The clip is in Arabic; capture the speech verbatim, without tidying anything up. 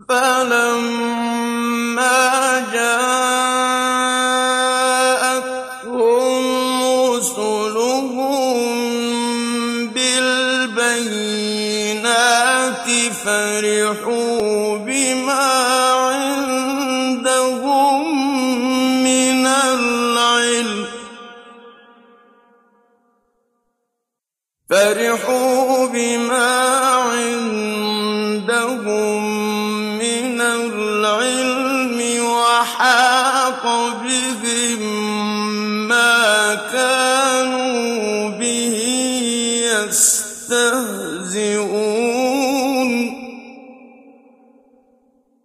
فَلَمَّا جَاءَتْهُمْ رُسُلُهُم بِالْبَيِّنَاتِ فَرِحُوا بِمَا عِندَهُم مِّنَ الْعِلْمِ فَرِحُوا بِمَا عِندَهُم مِّنَ الْعِلْمِ وَحَاقَ بِهِم